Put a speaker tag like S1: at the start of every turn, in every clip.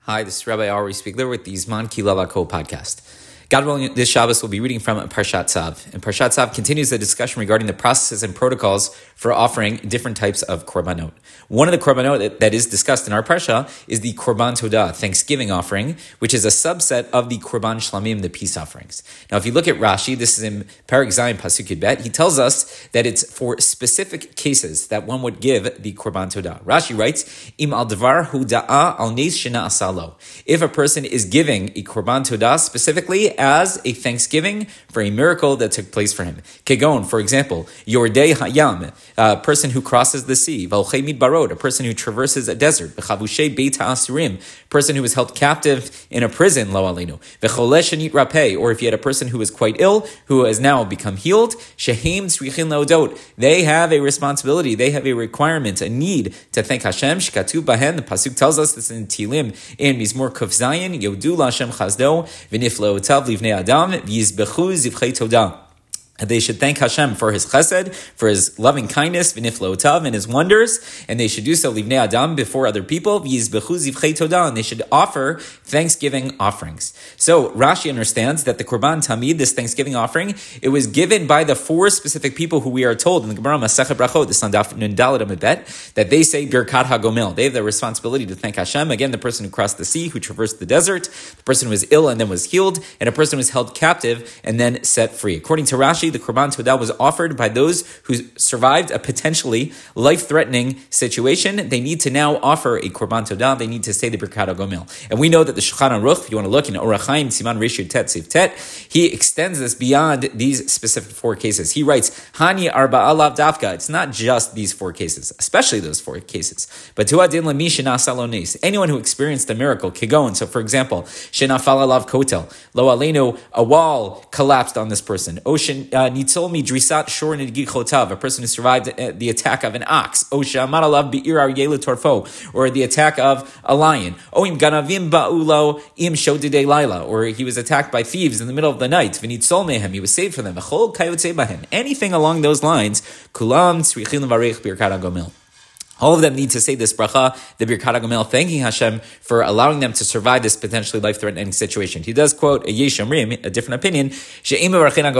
S1: Hi, this is Rabbi Ari Spiegler with the Zman Ki Lavako podcast. God willing, this Shabbos we'll be reading from Parshat Tzav. And Parshat Tzav continues the discussion regarding the processes and protocols for offering different types of korbanot. One of the korbanot that is discussed in our Parsha is the Korban Todah, Thanksgiving offering, which is a subset of the Korban Shlamim, the peace offerings. Now, if you look at Rashi, this is in Perek Zayin Pasuk Yud Bet, he tells us that it's for specific cases that one would give the Korban Todah. Rashi writes, Im al dvar hu da'a al nes shena asalo. If a person is giving a Korban Todah specifically as a thanksgiving for a miracle that took place for him. Kegon, for example, Yordei Hayam, a person who crosses the sea. Valchei Midbarot, a person who traverses a desert. V'chavushay Beit HaAsurim, a person who was held captive in a prison, lo alinu. V'choleh shenit rapeh, or if you had a person who was quite ill, who has now become healed, shehem tzrichin leodot, they have a responsibility, they have a requirement, a need to thank Hashem. Shkatu bahen, the pasuk tells us this in Tilim, in Mizmor Kuf Zayin, Yodu LaHashem Chazdo, v'nifleotav livnei adam, v'yizbechu zivchei todah. They should thank Hashem for His chesed, for His loving kindness, v'nifleotav, and His wonders, and they should do so livnei adam before other people, v'yizbechu zivchei todah, and they should offer thanksgiving offerings. So Rashi understands that the Korban Tamid, this thanksgiving offering, it was given by the four specific people who we are told in the Gemara Masechet Brachot, the Sandaf Nun Daled Amud Bet, that they say Birkat HaGomel. They have the responsibility to thank Hashem. Again, the person who crossed the sea, who traversed the desert, the person who was ill and then was healed, and a person who was held captive and then set free. According to Rashi, the Korban Todah was offered by those who survived a potentially life-threatening situation. They need to now offer a Korban Todah. They need to say the Birkat HaGomel. And we know that the Shulchan Aruch, if you want to look in Orach Chaim, Siman Resh Yud Tet Sif Tet, he extends this beyond these specific four cases. He writes, Hani Arba'a Lav Dafka. It's not just these four cases, especially those four cases. But Tu'adin Lemi Shenasa Lo Nes. Anyone who experienced a miracle, Kegon. So for example, Shenafal Alav Kotel. Lo Aleinu, a wall collapsed on this person. Ocean Nitzol Mi Drisat Shor Nidgi Chotav, a person who survived the attack of an ox. O Shamar Alav Be'ir Aryeh Torfo, or the attack of a lion. Oim Ganavim Ba'ulo Im Shodidei Laila, or he was attacked by thieves in the middle of the night. V'nitzol Mehem, he was saved from them. V'chol Kayotze Bahem. Anything along those lines, Kulam Tzrichin Levarech Birkat HaGomel. All of them need to say this bracha, the Birkat HaGomel, thanking Hashem for allowing them to survive this potentially life-threatening situation. He does quote a Yesh Omrim, a different opinion. He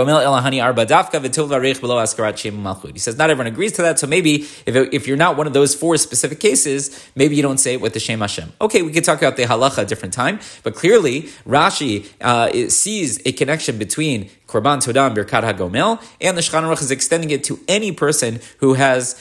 S1: says not everyone agrees to that, so maybe if you're not one of those four specific cases, maybe you don't say it with the Shem Hashem. Okay, we could talk about the halacha a different time, but clearly Rashi sees a connection between Korban Todah and Birkat HaGomel, and the Shulchan Aruch is extending it to any person who has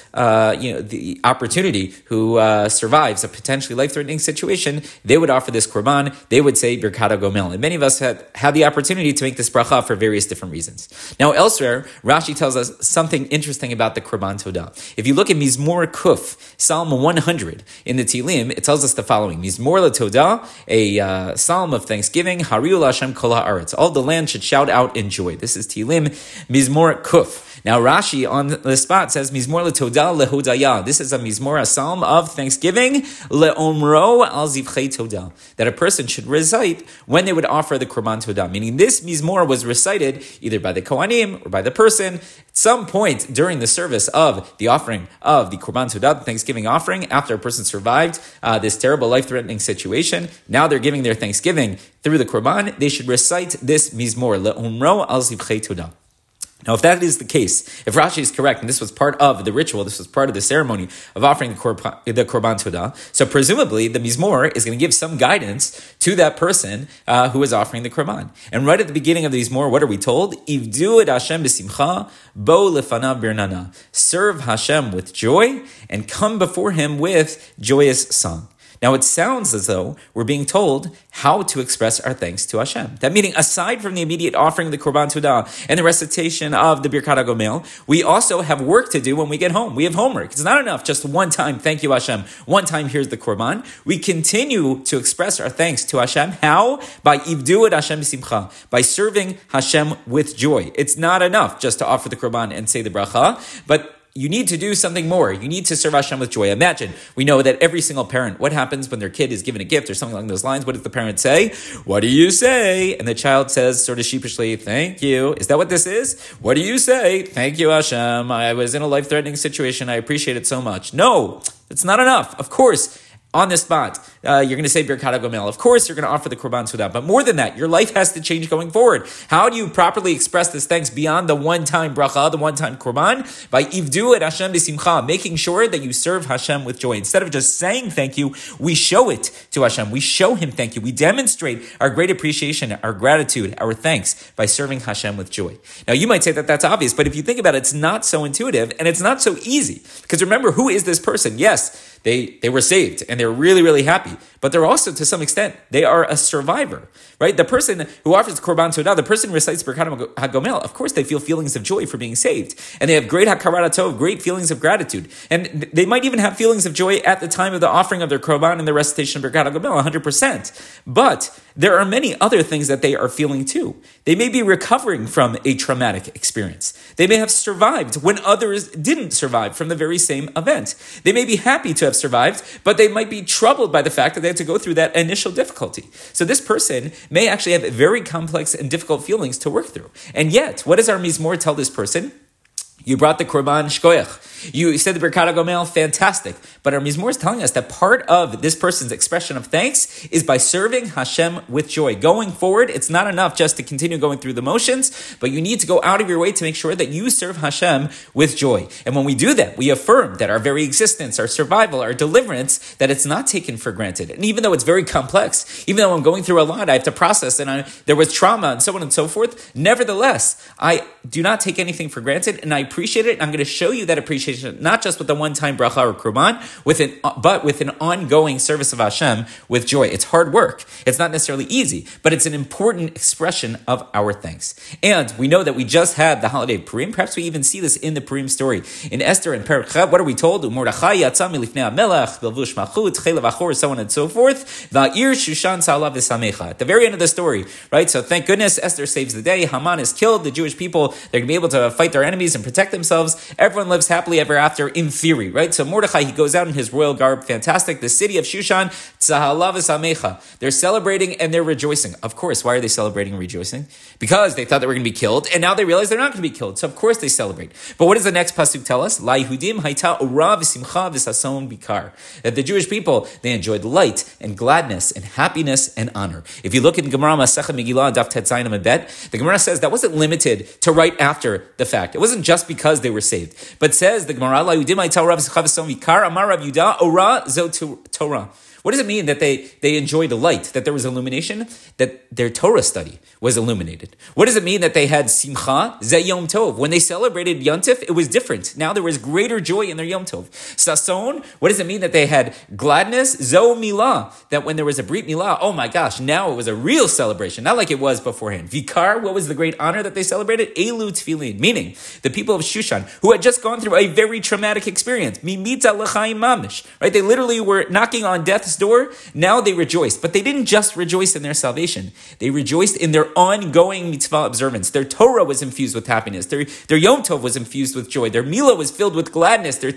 S1: the opportunity, who survives a potentially life-threatening situation. They would offer this Korban, they would say Birkat HaGomel. And many of us have had the opportunity to make this bracha for various different reasons. Now elsewhere, Rashi tells us something interesting about the Korban Todah. If you look at Mizmor Kuf, Psalm 100, in the Tilim, it tells us the following. Mizmor LaTodah, a psalm of thanksgiving, Hariu L'Hashem Kol HaAretz. All the land should shout out in joy. This is Tilim, Mizmor Kuf. Now Rashi on the spot says Mizmor LeTodah lehodaya. This is a Mizmor, a psalm of thanksgiving, leomro al zivchei todah, that a person should recite when they would offer the Korban Todah. Meaning this Mizmor was recited either by the Kohanim or by the person at some point during the service of the offering of the Korban Todah, the Thanksgiving offering, after a person survived this terrible life-threatening situation. Now they're giving their thanksgiving through the Korban. They should recite this Mizmor, leomro al zivchei todah. Now, if that is the case, if Rashi is correct, and this was part of the ritual, this was part of the ceremony of offering the Korban Todah, so presumably the Mizmor is going to give some guidance to that person who is offering the Korban. And right at the beginning of the Mizmor, what are we told? Ivdu et Hashem b'simcha, bo lefanav birnana. Serve Hashem with joy, and come before Him with joyous song. Now, it sounds as though we're being told how to express our thanks to Hashem. That meaning, aside from the immediate offering of the Korban Todah and the recitation of the Birkat HaGomel, we also have work to do when we get home. We have homework. It's not enough just one time, thank you Hashem, one time here's the Korban. We continue to express our thanks to Hashem. How? By Ivdu et Hashem b'simcha, by serving Hashem with joy. It's not enough just to offer the Korban and say the bracha, but you need to do something more. You need to serve Hashem with joy. Imagine, we know that every single parent, what happens when their kid is given a gift or something along those lines? What does the parent say? What do you say? And the child says sort of sheepishly, thank you. Is that what this is? What do you say? Thank you, Hashem. I was in a life-threatening situation. I appreciate it so much. No, it's not enough. Of course, on the spot, you're going to say Birkat HaGomel. Of course, you're going to offer the Korban Todah. But more than that, your life has to change going forward. How do you properly express this thanks beyond the one-time bracha, the one-time Korban? By Ivdu et Hashem b'simcha, making sure that you serve Hashem with joy. Instead of just saying thank you, we show it to Hashem. We show Him thank you. We demonstrate our great appreciation, our gratitude, our thanks by serving Hashem with joy. Now, you might say that that's obvious, but if you think about it, it's not so intuitive and it's not so easy. Because remember, who is this person? Yes, they were saved and they're really, really happy. But they're also, to some extent, they are a survivor, right? The person who offers Korban Todah, the person who recites Birkat HaGomel, of course they feel feelings of joy for being saved. And they have great Hakarat HaTov, great feelings of gratitude. And they might even have feelings of joy at the time of the offering of their Korban and the recitation of Birkat HaGomel, 100%. But there are many other things that they are feeling too. They may be recovering from a traumatic experience. They may have survived when others didn't survive from the very same event. They may be happy to have survived, but they might be troubled by the fact that they had to go through that initial difficulty. So this person may actually have very complex and difficult feelings to work through. And yet, what does our Mizmor tell this person? You brought the Korban Shkoyach. You said the Birkat HaGomel, fantastic. But our Mizmor is telling us that part of this person's expression of thanks is by serving Hashem with joy. Going forward, it's not enough just to continue going through the motions, but you need to go out of your way to make sure that you serve Hashem with joy. And when we do that, we affirm that our very existence, our survival, our deliverance, that it's not taken for granted. And even though it's very complex, even though I'm going through a lot, I have to process, and there was trauma and so on and so forth, nevertheless, I do not take anything for granted, and I appreciate it. I'm going to show you that appreciation, not just with a one-time bracha or korban, but with an ongoing service of Hashem with joy. It's hard work. It's not necessarily easy, but it's an important expression of our thanks. And we know that we just had the holiday of Purim. Perhaps we even see this in the Purim story. In Esther and Perek Chav, what are we told? Mordechai yatsa milifnei hamelech, belvush malchut, chelev achor, so on and so forth. Va'ir Shushan sa'alav v'samecha. At the very end of the story, right? So thank goodness Esther saves the day. Haman is killed. The Jewish people, they're going to be able to fight their enemies and protect themselves. Everyone lives happily ever after in theory, right? So Mordechai, he goes out in his royal garb, fantastic. The city of Shushan, tzahalav v'samecha. They're celebrating and they're rejoicing. Of course, why are they celebrating and rejoicing? Because they thought they were going to be killed, and now they realize they're not going to be killed. So of course they celebrate. But what does the next pasuk tell us? La Yehudim hayta ora v'simcha v'sason bikar. That the Jewish people, they enjoyed light and gladness and happiness and honor. If you look in Gemara Masechet Megillah, Daf Tet Zayin Amud Bet, the Gemara says that wasn't limited to right after the fact. It wasn't just because they were saved, but says the Gemara, La Yehudim hayta ora v'simcha v'sason bikar, Amar Rav Yudah, ora zo Torah. What does it mean that they enjoyed the light, that there was illumination, that their Torah study was illuminated? What does it mean that they had simcha, ze Yom Tov? When they celebrated Yontif, it was different. Now there was greater joy in their Yom Tov. Sason, what does it mean that they had gladness? Zo Milah, that when there was a Brit Milah, oh my gosh, now it was a real celebration, not like it was beforehand. Vikar, what was the great honor that they celebrated? Elu Tfilin, meaning the people of Shushan, who had just gone through a very traumatic experience. Mimita l'chaim mamish, right? They literally were knocking on death's door. Now they rejoiced, but they didn't just rejoice in their salvation. They rejoiced in their ongoing mitzvah observance. Their Torah was infused with happiness. Their Yom Tov was infused with joy. Their Milah was filled with gladness. Their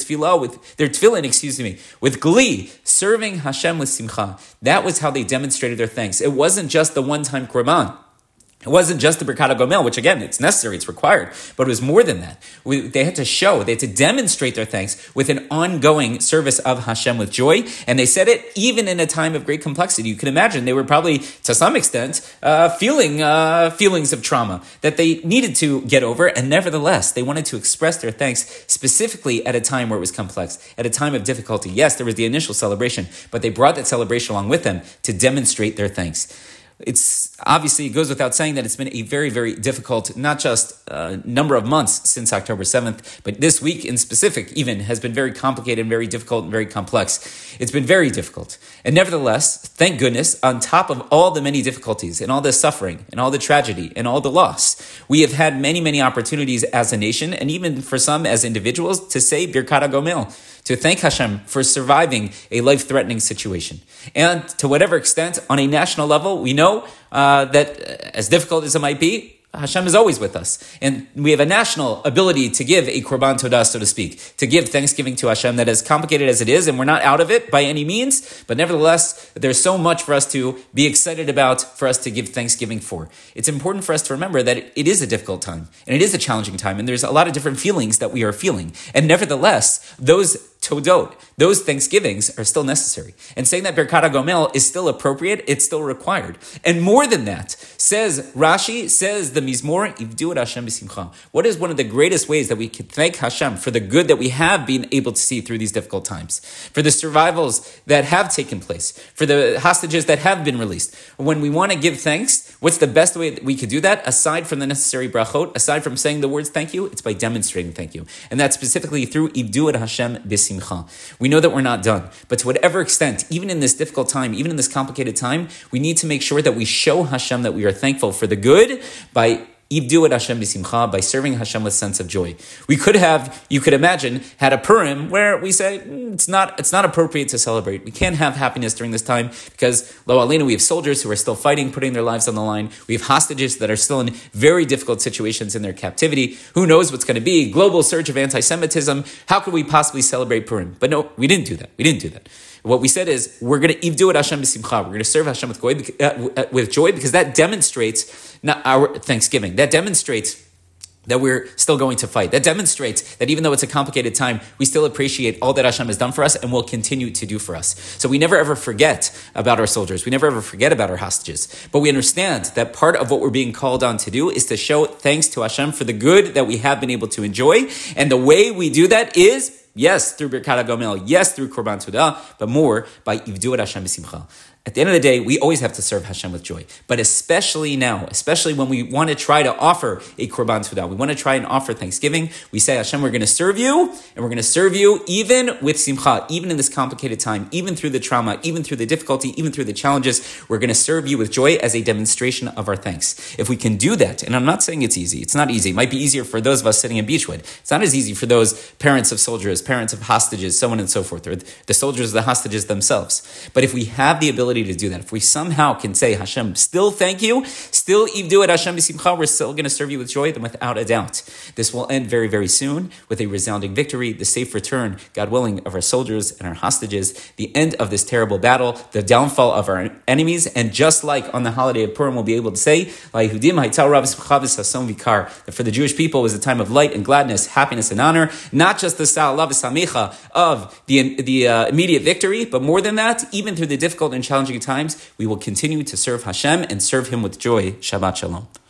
S1: tefillin, with glee, serving Hashem with simcha. That was how they demonstrated their thanks. It wasn't just the one-time korban. It wasn't just the Birkat HaGomel, which again, it's necessary, it's required, but it was more than that. They had to demonstrate their thanks with an ongoing service of Hashem with joy, and they said it even in a time of great complexity. You can imagine they were probably, to some extent, feeling feelings of trauma that they needed to get over, and nevertheless, they wanted to express their thanks specifically at a time where it was complex, at a time of difficulty. Yes, there was the initial celebration, but they brought that celebration along with them to demonstrate their thanks. It's obviously, it goes without saying that it's been a very, very difficult, not just number of months since October 7th, but this week in specific even has been very complicated and very difficult and very complex. It's been very difficult. And nevertheless, thank goodness, on top of all the many difficulties and all the suffering and all the tragedy and all the loss, we have had many, many opportunities as a nation and even for some as individuals to say Birkat HaGomel, to thank Hashem for surviving a life-threatening situation. And to whatever extent, on a national level, we know that as difficult as it might be, Hashem is always with us. And we have a national ability to give a Korban Todah, so to speak, to give thanksgiving to Hashem that as complicated as it is, and we're not out of it by any means, but nevertheless, there's so much for us to be excited about, for us to give thanksgiving for. It's important for us to remember that it is a difficult time, and it is a challenging time, and there's a lot of different feelings that we are feeling. And nevertheless, those todot, those thanksgivings are still necessary. And saying that Birkat HaGomel is still appropriate, it's still required. And more than that, says Rashi, says the Mizmor, Ivdu et Hashem b'simcha. What is one of the greatest ways that we can thank Hashem for the good that we have been able to see through these difficult times, for the survivals that have taken place, for the hostages that have been released? When we want to give thanks, what's the best way that we could do that, aside from the necessary brachot, aside from saying the words thank you? It's by demonstrating thank you. And that's specifically through Ivdu et Hashem b'simcha. We know that we're not done, but to whatever extent, even in this difficult time, even in this complicated time, we need to make sure that we show Hashem that we are thankful for the good by Ivdu et Hashem b'simcha, by serving Hashem with sense of joy. We could have, you could imagine, had a Purim where we say, it's not appropriate to celebrate. We can't have happiness during this time because, lo aleinu, we have soldiers who are still fighting, putting their lives on the line. We have hostages that are still in very difficult situations in their captivity. Who knows what's going to be? Global surge of anti-Semitism. How could we possibly celebrate Purim? But no, we didn't do that. What we said is, we're going to Ivdu et Hashem b'simcha. We're going to serve Hashem with joy because that demonstrates not our thanksgiving. That demonstrates that we're still going to fight. That demonstrates that even though it's a complicated time, we still appreciate all that Hashem has done for us and will continue to do for us. So we never ever forget about our soldiers. We never ever forget about our hostages. But we understand that part of what we're being called on to do is to show thanks to Hashem for the good that we have been able to enjoy. And the way we do that is, yes, through Birkat HaGomel, yes, through Korban Todah, but more by Ivdu et Hashem b'simcha. At the end of the day, we always have to serve Hashem with joy. But especially now, especially when we want to try to offer a Korban Todah, we want to try and offer thanksgiving, we say, Hashem, we're going to serve you, and we're going to serve you even with simcha, even in this complicated time, even through the trauma, even through the difficulty, even through the challenges, we're going to serve you with joy as a demonstration of our thanks. If we can do that, and I'm not saying it's easy, it's not easy. It might be easier for those of us sitting in Beechwood. It's not as easy for those parents of soldiers, parents of hostages, so on and so forth, or the soldiers, the hostages themselves. But if we have the ability to do that, if we somehow can say, Hashem, still thank you, still Ivdu et Hashem b'simcha, we're still going to serve you with joy, then without a doubt, this will end very, very soon with a resounding victory, the safe return, God willing, of our soldiers and our hostages, the end of this terrible battle, the downfall of our enemies, and just like on the holiday of Purim, we'll be able to say, that for the Jewish people it was a time of light and gladness, happiness and honor, not just the sa'ala v'samicha of the immediate victory, but more than that, even through the difficult and challenging times, we will continue to serve Hashem and serve Him with joy. Shabbat Shalom.